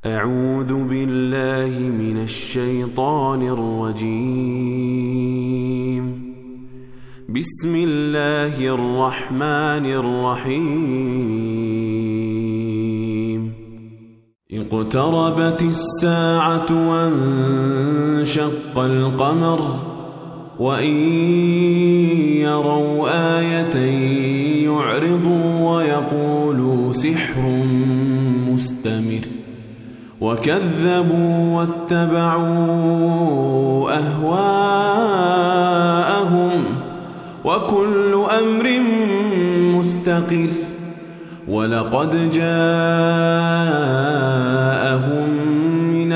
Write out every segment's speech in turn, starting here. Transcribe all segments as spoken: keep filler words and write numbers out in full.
أعوذ بالله من الشيطان الرجيم. بسم الله الرحمن الرحيم. اقتربت الساعة وانشق القمر وإن يروا آية يعرضوا ويقولوا سحر مستمر وكذبوا واتبعوا أهواءهم وكل أمر مستقر ولقد جاءهم من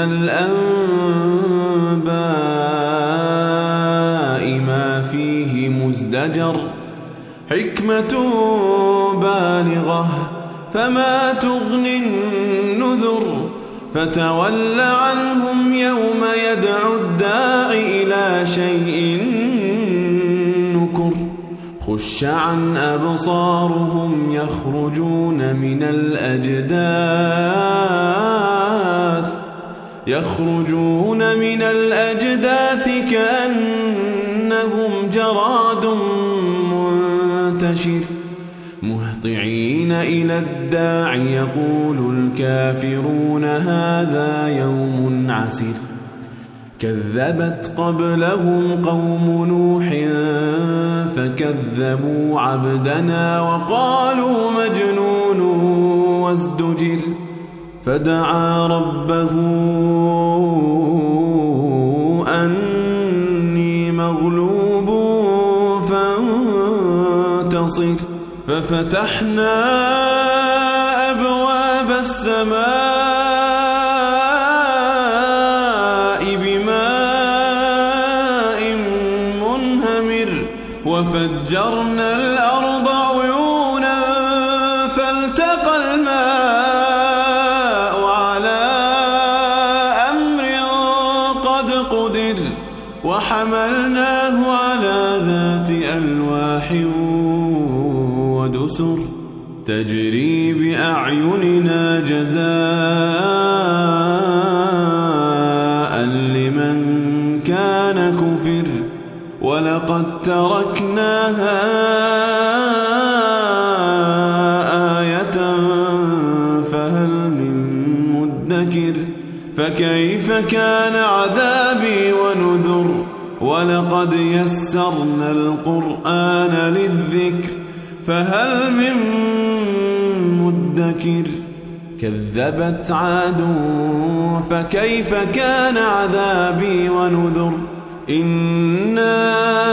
الأنباء ما فيه مزدجر حكمة بالغة فما تغني النذر فتول عنهم يوم يدعو الداع إلى شيء نكر خش عن أبصارهم يخرجون من الأجداث يخرجون من الأجداث كأنهم جراد منتشر مهطعين إلى الداع يقول الكافرون هذا يوم عسر كذبت قبلهم قوم نوح فكذبوا عبدنا وقالوا مجنون وازدجر فدعا ربه أني مغلوب فانتصر ففتحنا أبواب السماء بماء منهمر وفجرنا الأرض عيونا فالتقى الماء على أمر قد قدر وحملناه على ذات ألواح ودسر تجري بأعيننا جزاء لمن كان كفر ولقد تركناها آية فهل من مدكر فكيف كان عذابي ونذر ولقد يسرنا القرآن للذكر فهل من مدكر كذبت عاد فكيف كان عذابي ونذر إنا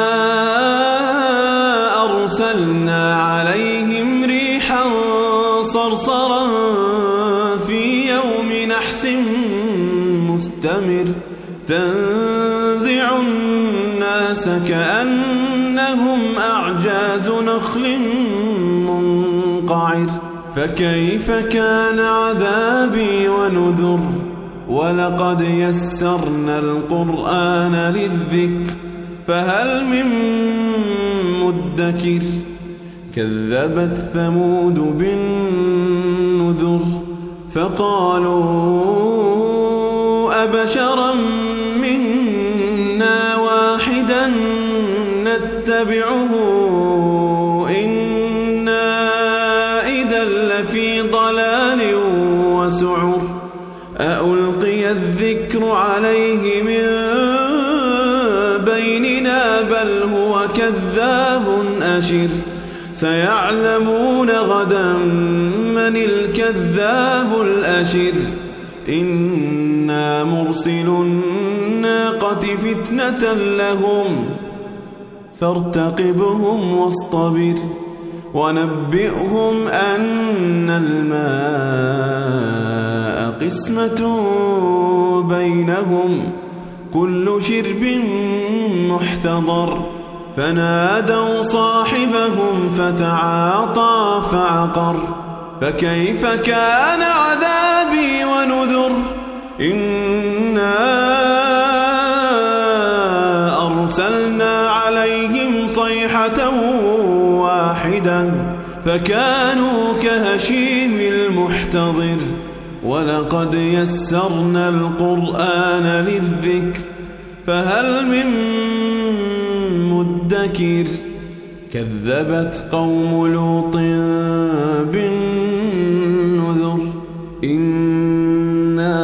أرسلنا عليهم ريحا صرصرا في يوم نحس مستمر تنزع الناس كأنهم أعجاز نخل منقعر فكيف كان عذابي ونذر ولقد يسرنا القرآن للذكر فهل من مدكر كذبت ثمود بالنذر فقالوا أبشرا منا واحدا نتبعه إنا إذا لفي ضلال وسعر أألقي الذكر عليه من بيننا بل هو كذاب أشر سيعلمون غدا من الكذاب الأشر إنا مرسل الناقة فتنة لهم فارتقبهم واصطبر ونبئهم أن الماء قسمة بينهم كل شرب محتضر فنادوا صاحبهم فتعاطى فعقر فكيف كان عذابي ونذر إنا أرسلنا عليهم صيحة واحدة فكانوا كهشيم المحتضر ولقد يسرنا القرآن للذكر فهل من مدكر كذبت قوم لوط بالنذر إنا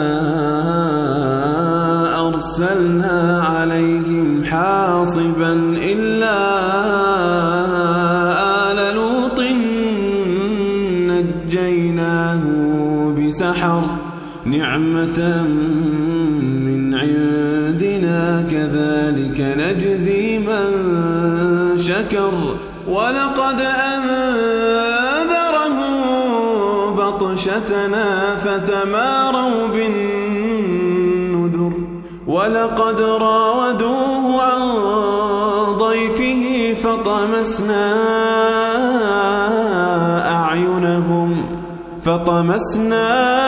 أرسلنا عليهم حاصبا إلا آل لوط نجيناه بسحر نعمة من عندنا كذلك نجزي من شكر ولقد أنذره بطشتنا فتماروا بالنذر ولقد راودوه عن ضيفه فطمسنا أعينهم فطمسنا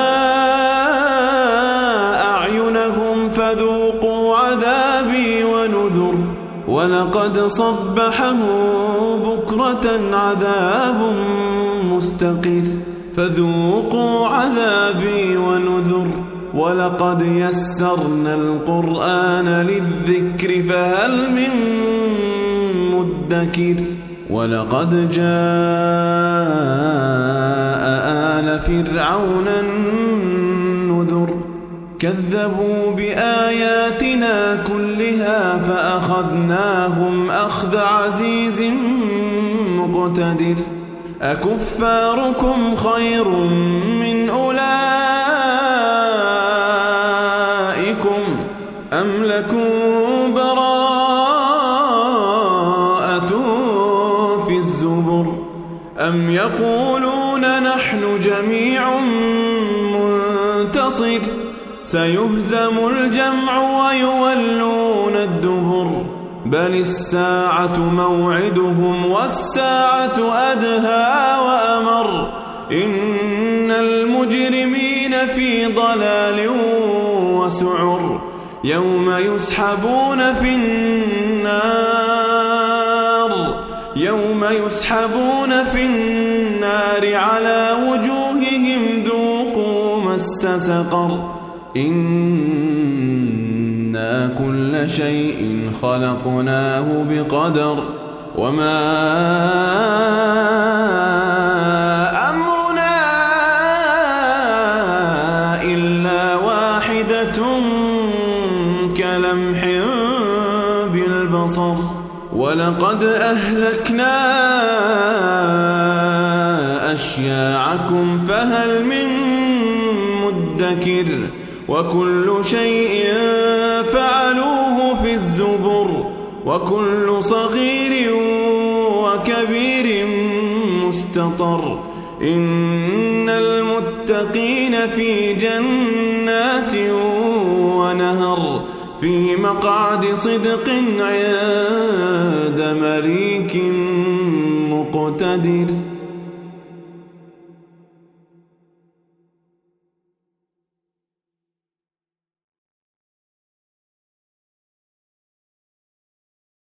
أعينهم فذوقوا عذابي ونذر ولقد صبحه بكرة عذاب مستقر فذوقوا عذابي ونذر ولقد يسرنا القرآن للذكر فهل من مدكر ولقد جاء آل فرعون النذر كذبوا بآياتنا كلها فأخذناهم أخذ عزيز مقتدر أكفاركم خير من أولئكم أم لكم براءة في الزبر أم يقولون نحن جميع منتصر سيهزم الجمع ويولون الدبر بل الساعة موعدهم والساعة أدهى وأمر إن المجرمين في ضلال وسعر يوم يسحبون في النار يوم يسحبون في النار على وجوههم ذوقوا مس سقر إنا كل شيء خلقناه بقدر وما أمرنا إلا واحدة كلمح بالبصر ولقد أهلكنا أشياعكم فهل من مدكر وكل شيء فعلوه في الزبر وكل صغير وكبير مستطر إن المتقين في جنات ونهر في مقعد صدق عند مليك مقتدر.